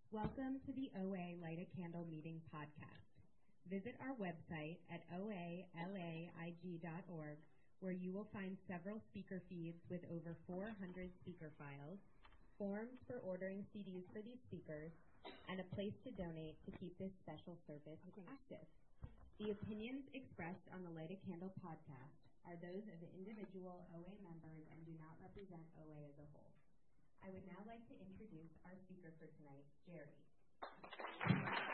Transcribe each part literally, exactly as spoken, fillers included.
Welcome to the O A Light a Candle Meeting podcast. Visit our website at O A L A I G dot org, where you will find several speaker feeds with over four hundred speaker files, forms for ordering C Ds for these speakers, and a place to donate to keep this special service active. The opinions expressed on the Light a Candle podcast are those of the individual O A members and do not represent O A as a whole. I would now like to introduce our speaker for tonight, Jerry. Can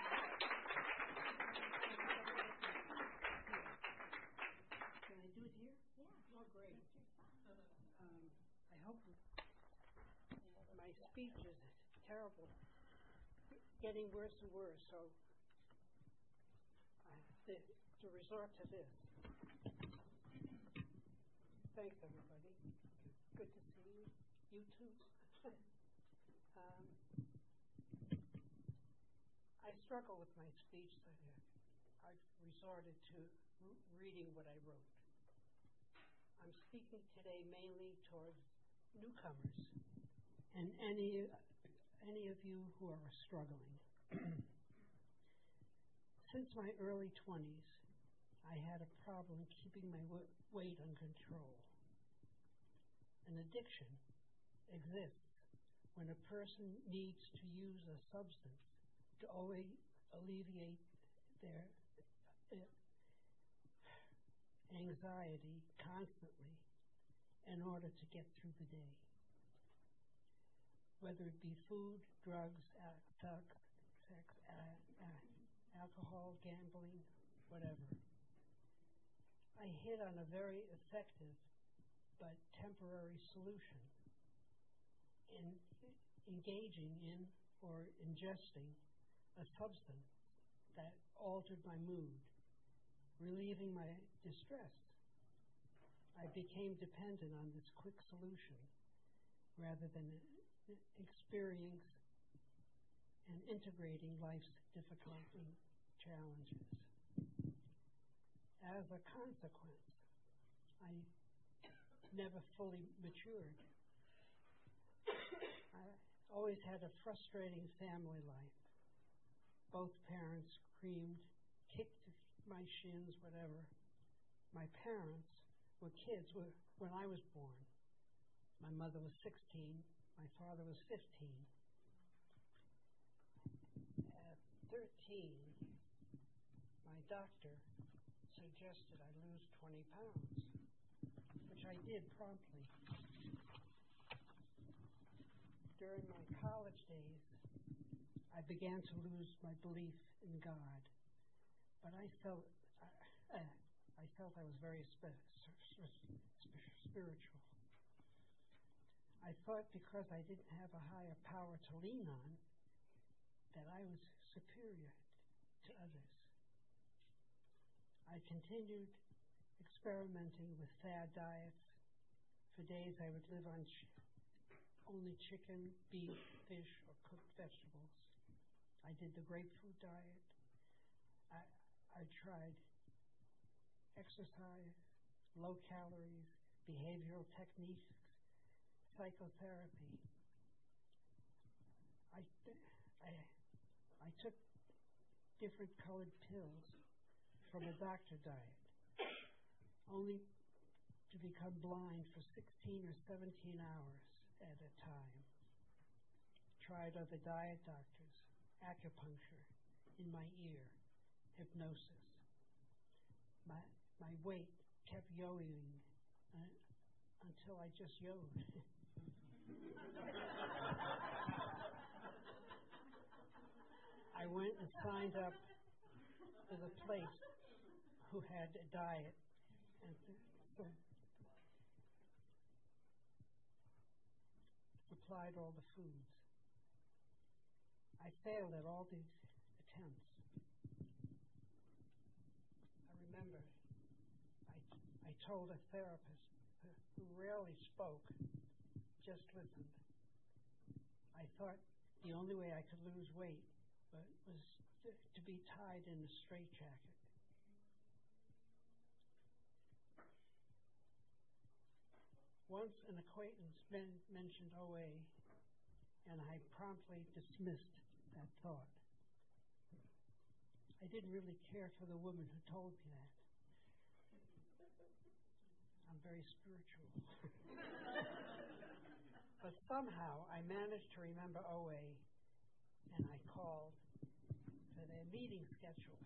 I do it here? Yeah. Oh, great. Um, I hope my speech is terrible, getting worse and worse, so I have to, to resort to this. Thanks, everybody. Good to see you. You too. um, I struggle with my speech, so I've resorted to re- reading what I wrote. I'm speaking today mainly towards newcomers and any any of you who are struggling. Since my early twenties, I had a problem keeping my w- weight under control. An addiction exists when a person needs to use a substance to always alleviate their uh, anxiety constantly in order to get through the day. Whether it be food, drugs, uh, sex, sex uh, uh, alcohol, gambling, whatever. I hit on a very effective but temporary solution in engaging in or ingesting a substance that altered my mood, relieving my distress. I became dependent on this quick solution rather than experience and integrating life's difficulty challenges. As a consequence, I never fully matured. I always had a frustrating family life. Both parents screamed, kicked my shins, whatever. My parents were kids when I was born. My mother was sixteen. My father was fifteen. At thirteen, my doctor suggested I lose twenty pounds, which I did promptly. During my college days, I began to lose my belief in God, but I felt uh, uh, I felt I was very spe- sp- spiritual. I thought because I didn't have a higher power to lean on, that I was superior to others. I continued experimenting with fad diets. For days I would live on ch- only chicken, beef, fish, or cooked vegetables. I did the grapefruit diet. I, I tried exercise, low calories, behavioral techniques, psychotherapy. I, I, I took different colored pills from a doctor diet, only to become blind for sixteen or seventeen hours at a time. Tried other diet doctors, acupuncture in my ear, hypnosis. My my weight kept yo-yoing uh, until I just yoed. I went and signed up with a place who had a diet, and so supplied all the foods. I failed at all these attempts. I remember I, I told a therapist who rarely spoke, just listened. I thought the only way I could lose weight but was to, to be tied in a straitjacket. Once an acquaintance men- mentioned O A, and I promptly dismissed that thought. I didn't really care for the woman who told me that. I'm very spiritual. But somehow I managed to remember O A, and I called for their meeting schedules.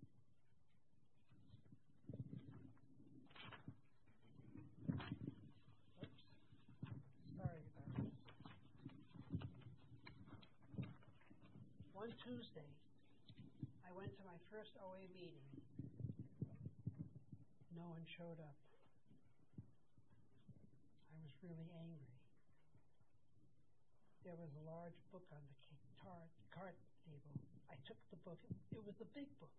Oops. Sorry about this. One Tuesday, I went to my first O A meeting. No one showed up. I was really angry. There was a large book on the tar- card table. I took the book. It was a big book.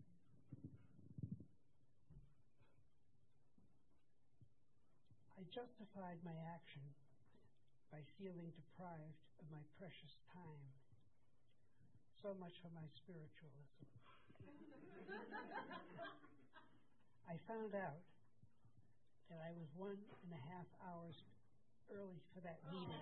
I justified my action by feeling deprived of my precious time. So much for my spiritualism. I found out that I was one and a half hours early for that meeting.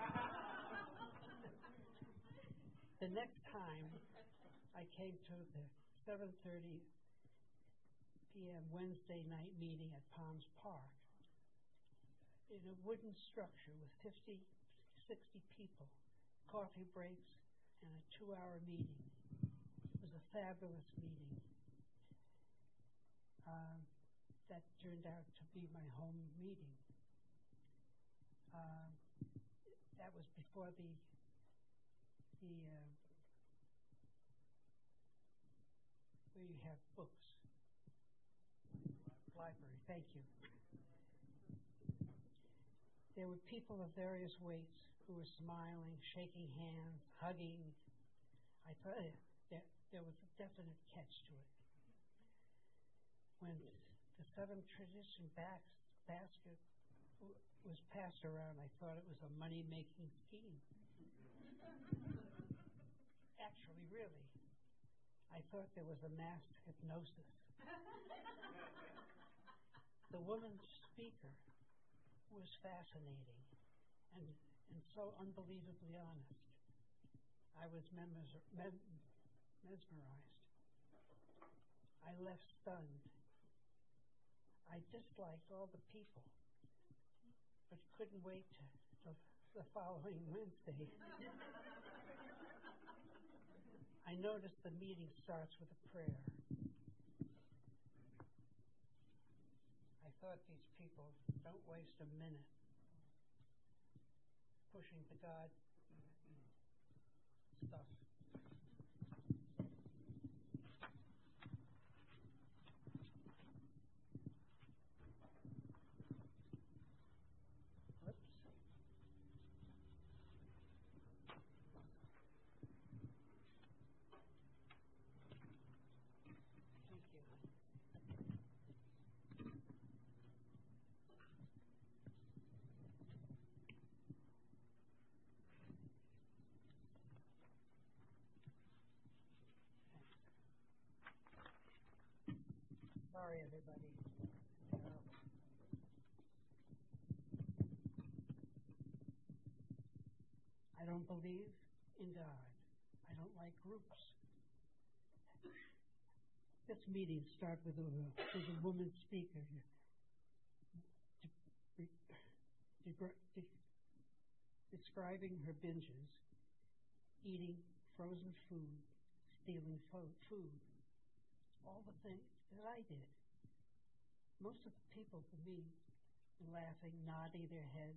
The next time I came to the seven thirty p.m. Wednesday night meeting at Palms Park in a wooden structure with fifty, sixty people, coffee breaks, and a two-hour meeting. It was a fabulous meeting. Uh, that turned out to be my home meeting. Uh, that was before the the uh, where you have books. Library, thank you. There were people of various weights who were smiling, shaking hands, hugging. I thought there, there was a definite catch to it. When the seven tradition bas- basket w- was passed around, I thought it was a money-making scheme. Actually, really, I thought there was a mass hypnosis. The woman speaker was fascinating and, and so unbelievably honest. I was memes- mem- mesmerized. I left stunned. I disliked all the people, but couldn't wait till the following Wednesday. I noticed the meeting starts with a prayer. I thought these people don't waste a minute pushing the God stuff. Whoops. Thank you. Sorry, everybody. Uh, I don't believe in God. I don't like groups. This meeting started with a, with a woman speaker de- de- de- describing her binges, eating frozen food, stealing fo- food, all the things that I did. Most of the people, for me, were laughing, nodding their heads,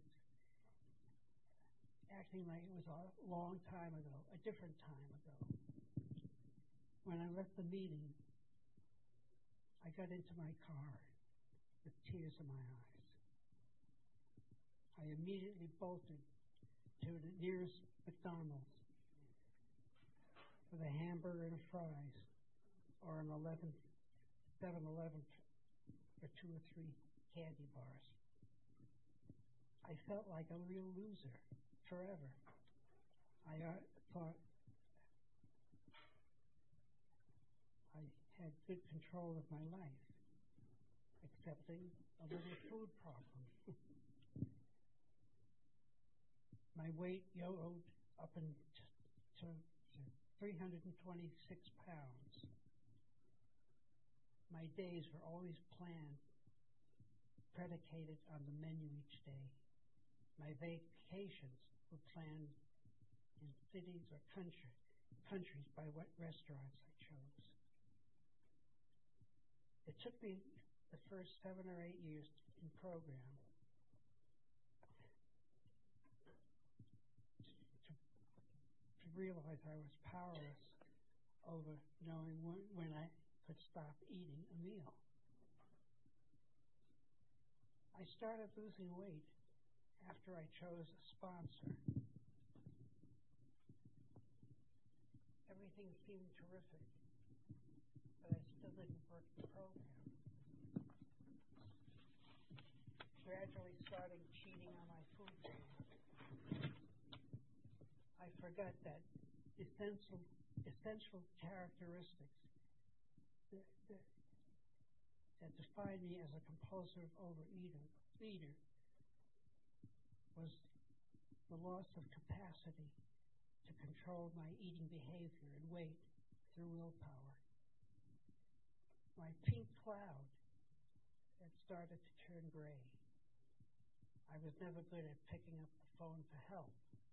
acting like it was a long time ago, a different time ago. When I left the meeting, I got into my car with tears in my eyes. I immediately bolted to the nearest McDonald's for the hamburger and fries, or an eleven, seven eleven for two or three candy bars. I felt like a real loser forever. I uh, thought I had good control of my life, accepting a little food problem. My weight yo-yoed up and t- to, to three hundred twenty-six pounds. My days were always planned, predicated on the menu each day. My vacations were planned in cities or country, countries by what restaurants I chose. It took me the first seven or eight years in program to, to realize I was powerless over knowing when, when I could stop eating a meal. I started losing weight after I chose a sponsor. Everything seemed terrific, but I still didn't work the program. Gradually starting cheating on my food plan. I forgot that essential, essential characteristics that, that, that defined me as a compulsive overeater eater was the loss of capacity to control my eating behavior and weight through willpower. My pink cloud had started to turn gray. I was never good at picking up the phone for help.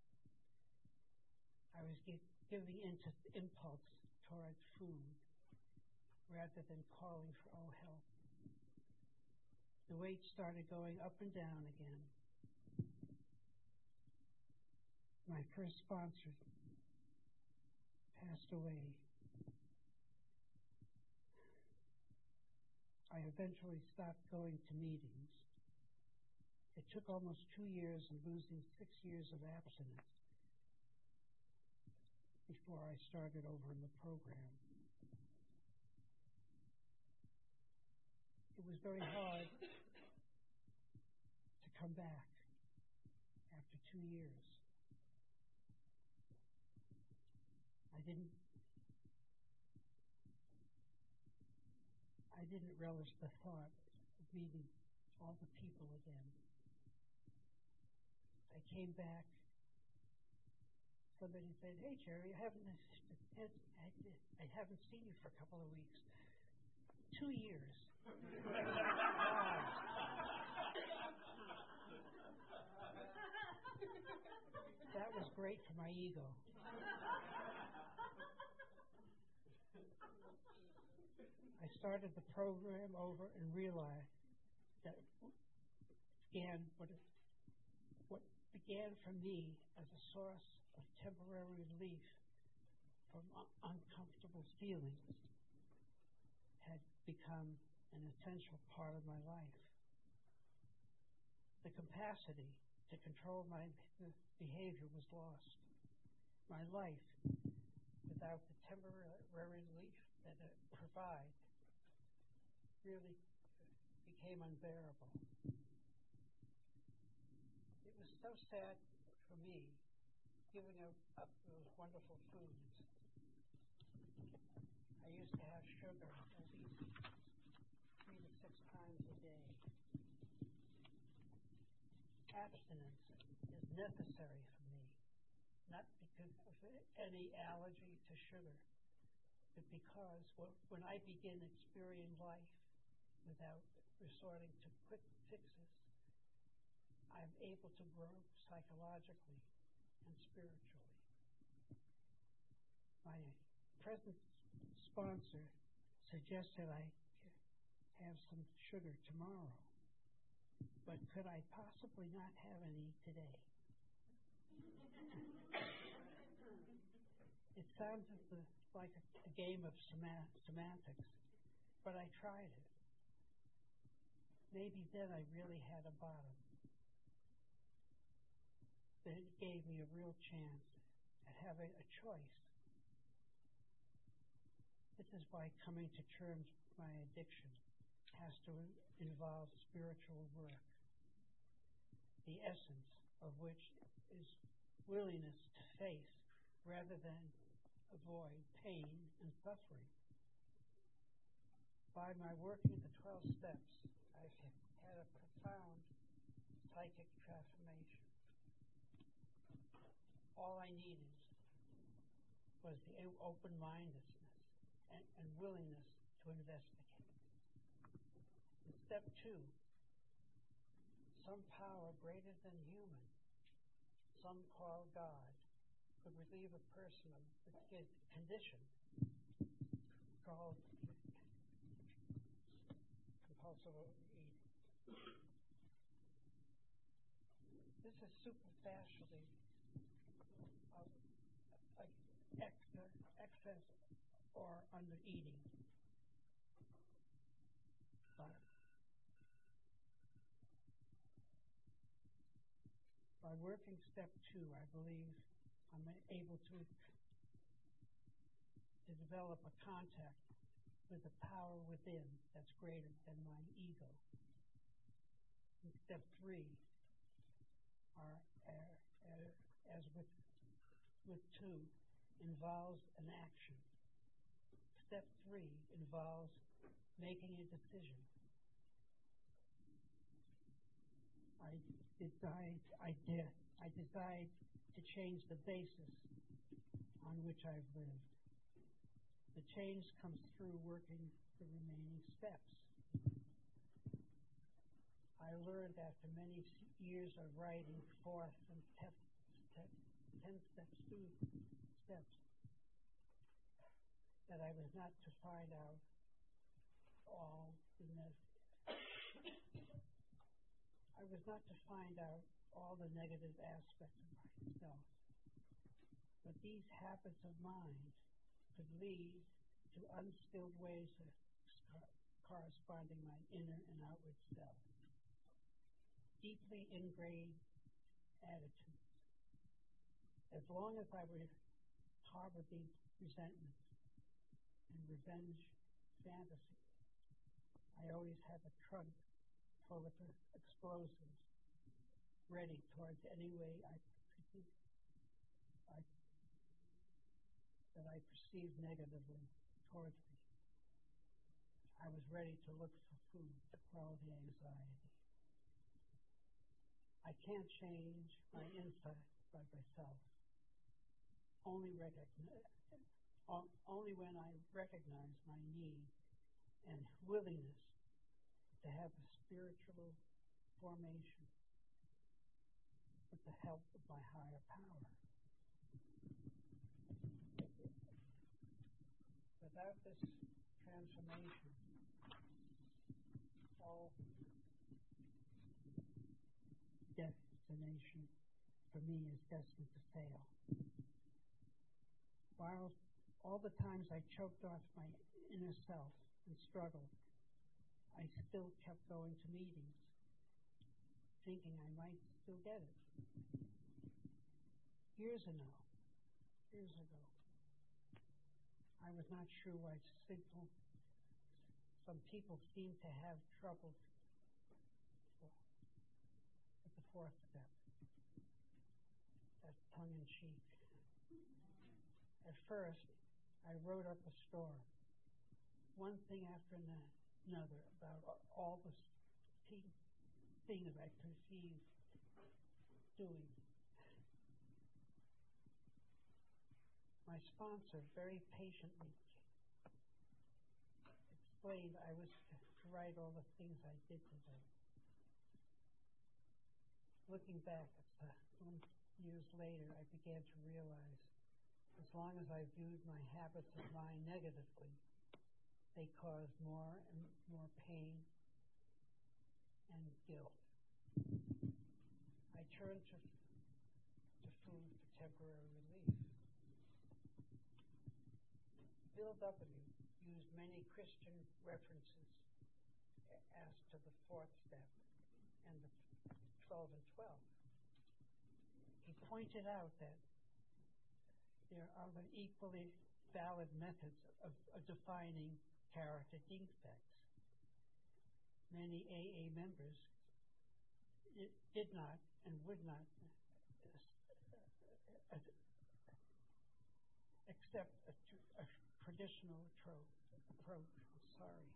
I was gi- giving into impulse toward food rather than calling for oh help. The weight started going up and down again. My first sponsor passed away. I eventually stopped going to meetings. It took almost two years and losing six years of abstinence before I started over in the program. It was very hard to come back after two years. I didn't I didn't relish the thought of meeting all the people again. I came back. Somebody said, "Hey, Jerry, I haven't I haven't seen you for a couple of weeks." Two years. Wow. That was great for my ego. I started the program over and realized that began what, it, what began for me as a source of temporary relief from un- uncomfortable feelings had become an essential part of my life. The capacity to control my behavior was lost. My life, without the temporary relief that it provided, really became unbearable. It was so sad for me giving up, up those wonderful foods. I used to have sugar at least three to six times a day. Abstinence is necessary for me, not because of any allergy to sugar, but because when I begin experiencing life without resorting to quick fixes, I'm able to grow psychologically and spiritually. My present sponsor suggested I have some sugar tomorrow, but could I possibly not have any today? It sounds like a, a game of sem- semantics, but I tried it. Maybe then I really had a bottom. Then it gave me a real chance at having a choice. This is why coming to terms with my addiction has to involve spiritual work, the essence of which is willingness to face rather than avoid pain and suffering. By my working the twelve steps, I've had a profound psychic transformation. All I needed was the open-mindedness and, and willingness to investigate. In step two, some power greater than human, some call God, could relieve a person of the condition called compulsive overeating. This is superficially of like excess or under eating. But by working step two, I believe I'm able to, to develop a contact with the power within that's greater than my ego. And step three are, uh, uh, as with with two, involves an action. Step three involves making a decision. I decide, I did, I decide to change the basis on which I've lived. The change comes through working the remaining steps. I learned after many years of writing fourth and tenth step, ten steps through steps that I was not to find out all the ne- I was not to find out all the negative aspects of myself. But these habits of mind could lead to unskilled ways of corresponding my inner and outward self. Deeply ingrained attitudes. As long as I would harbor these resentments and revenge fantasies, I always had a trunk full of explosives ready towards any way I, I that I perceived negatively towards me. I was ready to look for food to quell the anxiety. I can't change my inside by myself. Only recognize, only when I recognize my need and willingness to have a spiritual formation with the help of my higher power. Without this transformation, all destination for me is destined to fail. While all the times I choked off my inner self and struggled, I still kept going to meetings, thinking I might still get it. Years ago, years ago, I was not sure why simple, some people seem to have trouble with the fourth step. That's tongue-in-cheek. At first, I wrote up a story, one thing after another, about all the things I perceived doing. My sponsor very patiently explained I was to write all the things I did today. Looking back at the years later, I began to realize as long as I viewed my habits of mind negatively, they caused more and more pain and guilt. I turned to, to food for temporary relief. Bill W. used many Christian references as to the fourth step and the twelve and twelve. He pointed out that there are equally valid methods of, of defining character defects. Many A A members did not and would not accept a, a traditional approach. Sorry.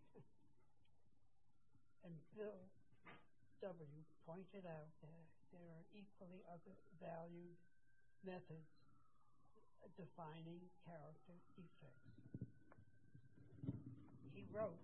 And Bill W. pointed out that there are equally other valued methods defining character defects. He wrote,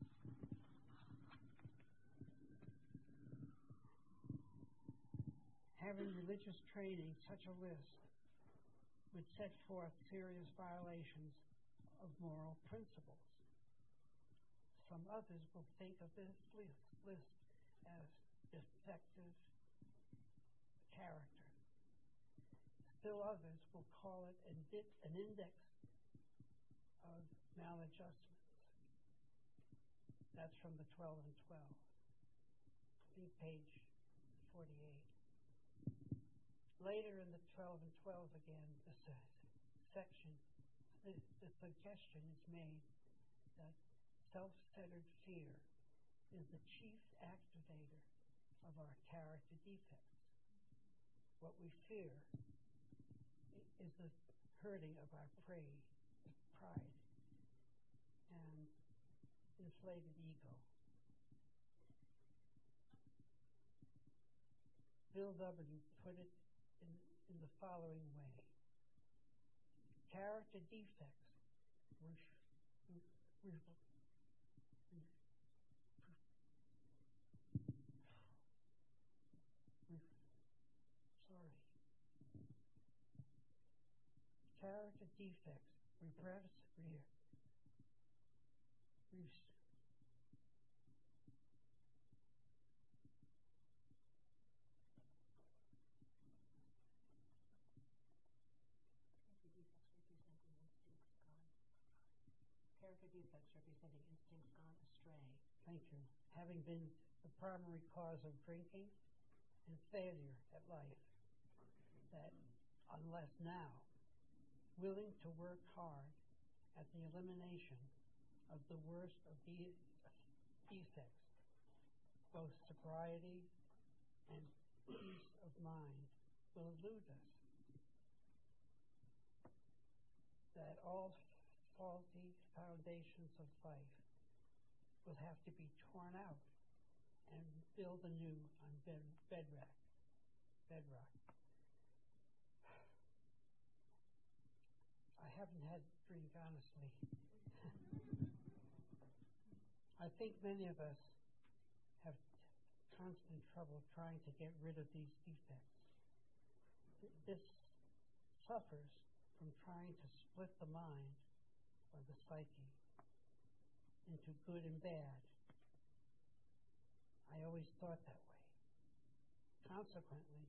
having religious training, such a list would set forth serious violations of moral principles. Some others will think of this list, list as defective character. Still others will call it an, an index of maladjustments. That's from the twelve and twelve. See page forty-eight. Later in the twelve and twelve again, the section, the, the suggestion is made that self-centered fear is the chief activator of our character defects. What we fear is the hurting of our pride, pride and inflated ego. Bill W. put it in, in the following way. Character defects ref, ref, ref, ref, sorry. Character defects repress, re, re, Character defects representing instincts gone astray. Thank you. Having been the primary cause of drinking and failure at life, that unless now, willing to work hard at the elimination of the worst of the defects, both sobriety and peace of mind will elude us. That all faulty foundations of life will have to be torn out and build anew on bed, bedrock. bedrock. I haven't had a drink, honestly. I think many of us have constant trouble trying to get rid of these defects. This suffers from trying to split the mind or the psyche into good and bad. I always thought that way. Consequently,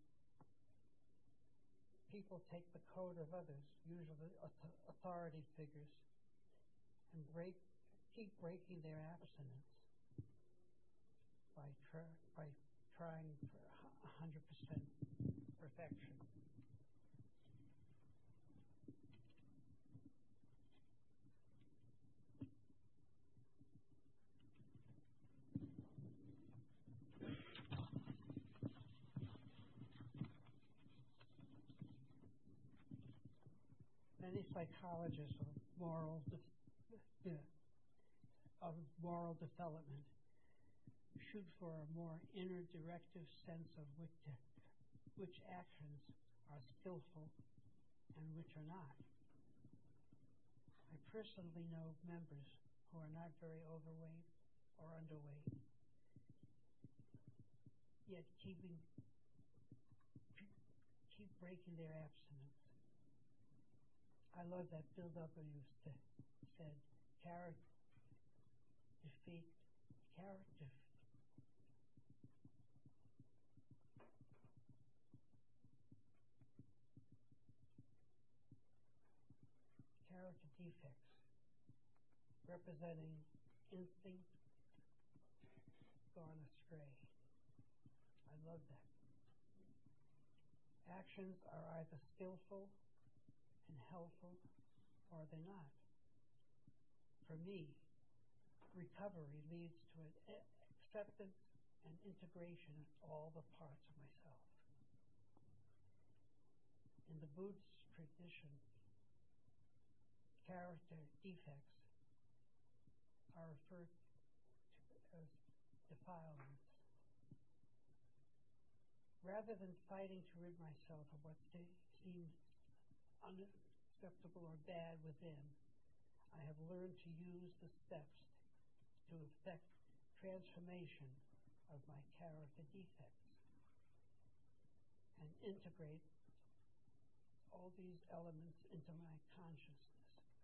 people take the code of others, usually authority figures, and break, keep breaking their abstinence by, try, by trying for one hundred percent perfection. Many psychologists of moral, de- of moral development shoot for a more inner directive sense of which, which actions are skillful and which are not. I personally know members who are not very overweight or underweight, yet keeping keep breaking their abstinence. I love that Bill W. st- said, character defeat, character. Character defects representing instinct gone astray. I love that. Actions are either skillful and helpful, or they're not. For me, recovery leads to an acceptance and integration of all the parts of myself. In the Buddhist tradition, character defects are referred to as defilements. Rather than fighting to rid myself of what seemed un- acceptable or bad within, I have learned to use the steps to effect transformation of my character defects and integrate all these elements into my consciousness.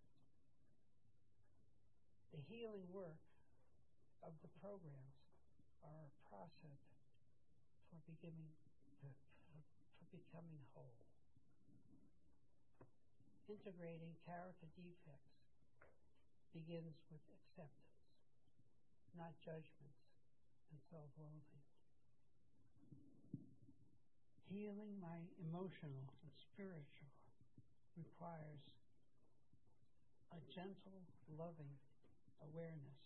The healing work of the programs are a process for beginning to, for, for becoming whole. Integrating character defects begins with acceptance, not judgments and self-loathing. Healing my emotional and spiritual requires a gentle, loving awareness.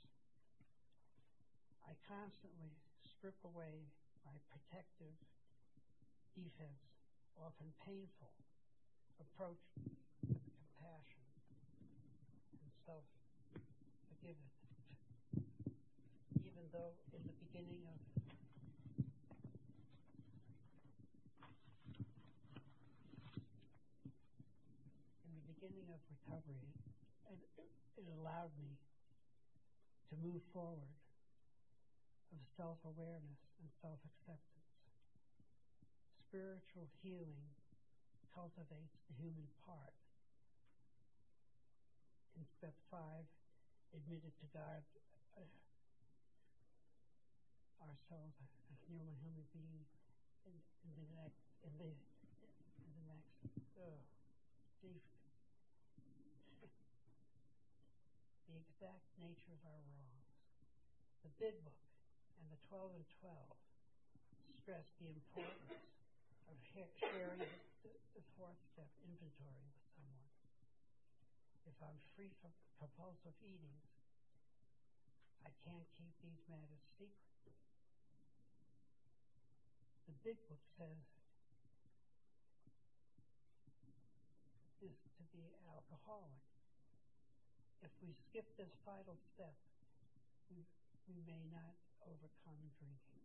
I constantly strip away my protective defense, often painful, approach with compassion and self-forgiveness. Even though in the beginning of in the beginning of recovery, it, it allowed me to move forward of self-awareness and self-acceptance. Spiritual healing cultivates the human part. In step five, admitted to God uh, ourselves as human human being in, in the next in the in the next uh, the, the exact nature of our wrongs. The Big Book and the twelve and twelve stress the importance of ha- sharing the, the fourth step inventory with someone. If I'm free from compulsive eating, I can't keep these matters secret. The Big Book says is to be alcoholic. If we skip this vital step, we, we may not overcome drinking.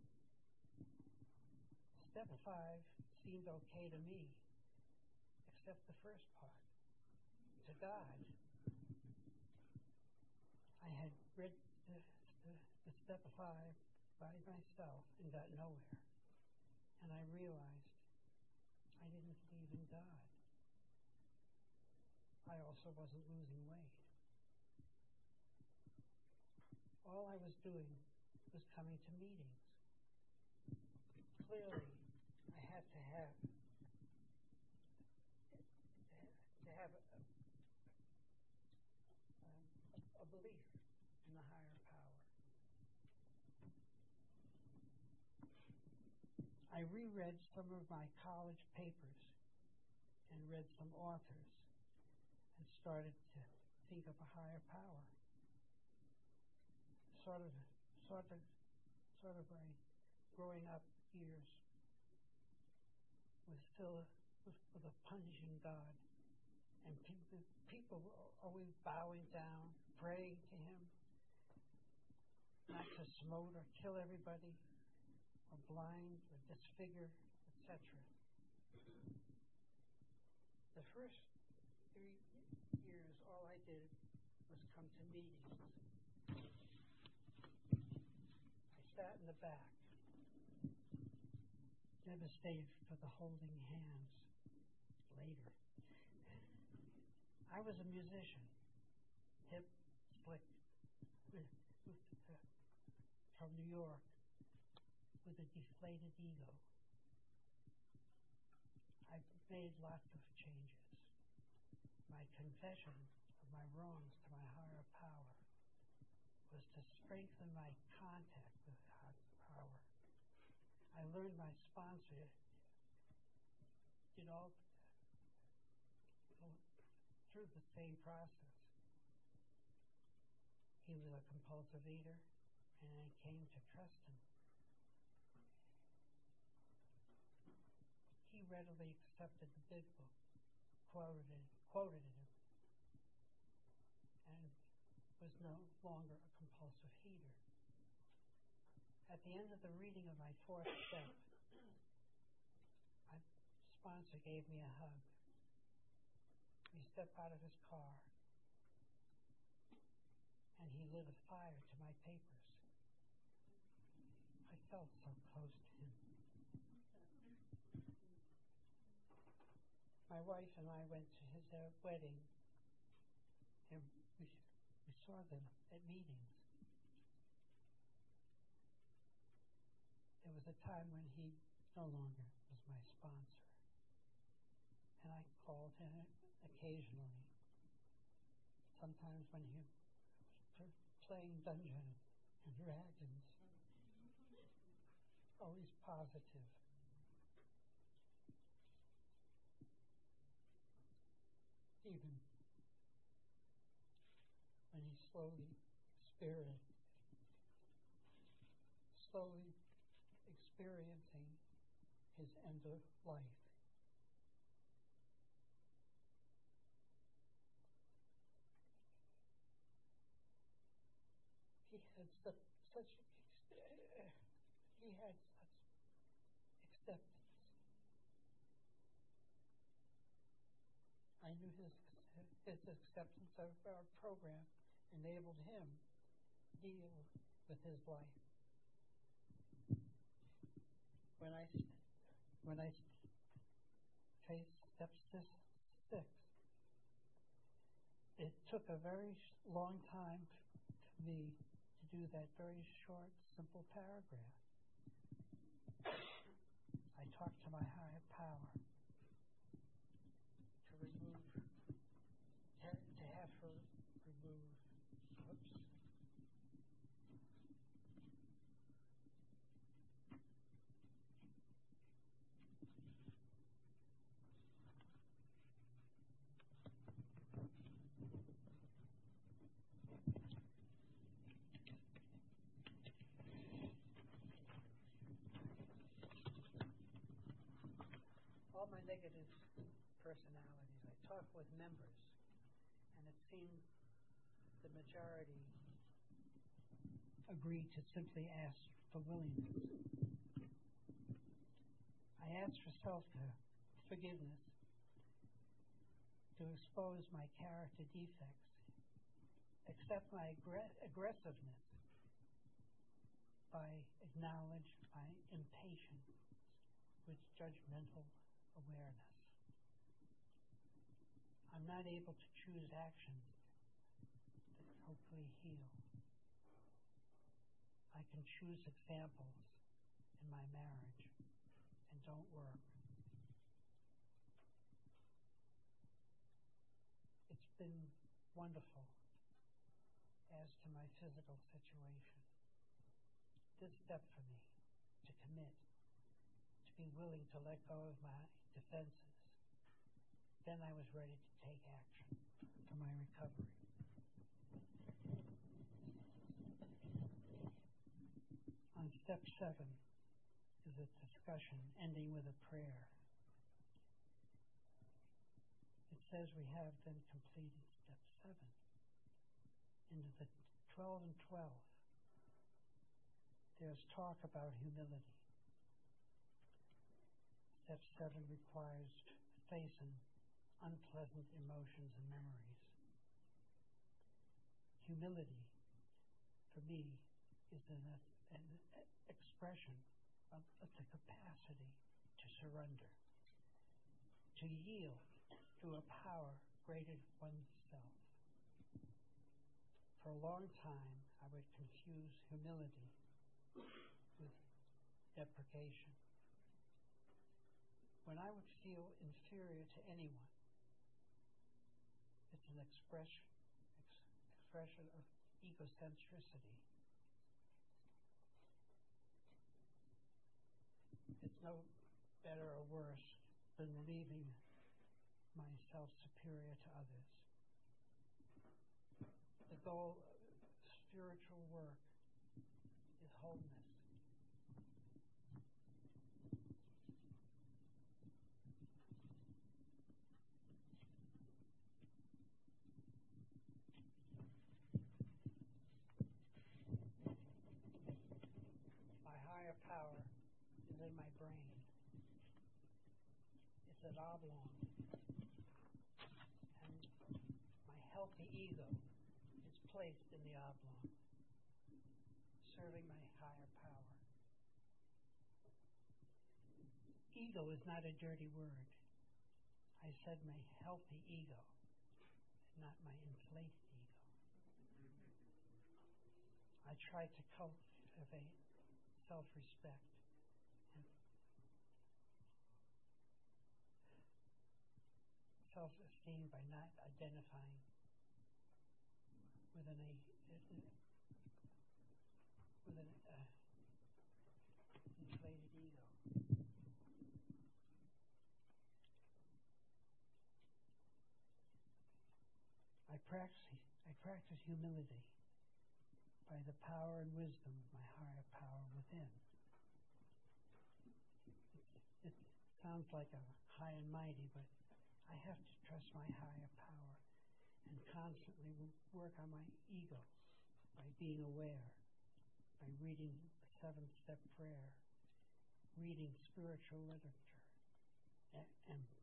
Step five seemed okay to me, except the first part. To God. I had read the, the, the step five by myself and got nowhere. And I realized I didn't believe in God. I also wasn't losing weight. All I was doing was coming to meetings. Clearly, I had to have to have a, a, a belief in the higher power. I reread some of my college papers and read some authors and started to think of a higher power. Sort of, sort of, sort of my growing up years was still with, with a punishing God, and people, people were always bowing down, praying to Him, not to smote or kill everybody, or blind or disfigure, et cetera. The first three years, all I did was come to meetings. I sat in the back, never stayed for the holding hands later. I was a musician, hip, slick, with, with, uh, from New York, with a deflated ego. I made lots of changes. My confession of my wrongs to my higher power was to strengthen my contact with higher power. I learned my sponsor did all through the same process. He was a compulsive eater, and I came to trust him. He readily accepted the Big Book, quoted it, quoted it, and was no longer a compulsive eater. At the end of the reading of my fourth step, my sponsor gave me a hug. me step out of his car, and he lit a fire to my papers. I felt so close to him. My wife and I went to his uh, wedding, and we, we saw them at meetings. There was a time when he no longer was my sponsor, and I called him occasionally. Sometimes when he was playing Dungeons and Dragons, always positive. Even when he slowly experienced, slowly experiencing his end of life. He had such, such he had such acceptance. I knew his his acceptance of our program enabled him to deal with his life. When I when I faced step six, six, it took a very long time for me to do that very short, simple paragraph. I talked to my higher power to remove, to, to have her remove, whoops. All my negative personalities. I talked with members, and it seemed the majority agreed to simply ask for willingness. I asked for self-forgiveness, to expose my character defects, accept my aggr- aggressiveness, by acknowledge my impatience with judgmental awareness. I'm not able to choose actions that hopefully heal. I can choose examples in my marriage and don't work. It's been wonderful as to my physical situation. This step for me, to commit, to be willing to let go of my defenses. Then I was ready to take action for my recovery. On step seven is a discussion ending with a prayer. It says we have then completed step seven. Into the twelve and twelve, there's talk about humility. Step seven requires facing unpleasant emotions and memories. Humility, for me, is an, an expression of, of the capacity to surrender, to yield to a power greater than oneself. For a long time, I would confuse humility with deprecation. When I would feel inferior to anyone, it's an expression, ex- expression of egocentricity. It's no better or worse than believing myself superior to others. The goal of spiritual work is wholeness. My higher power is in my brain. It's an oblong. And the ego is placed in the oblong, serving my higher power. Ego is not a dirty word. I said my healthy ego, not my inflated ego. I try to cultivate self-respect and self-esteem by not identifying with an with an uh, inflated ego. I practice I practice humility by the power and wisdom of my higher power within. It's, it sounds like I'm high and mighty, but I have to trust my higher power and constantly work on my ego by being aware, by reading the seven-step prayer, reading spiritual literature, and, and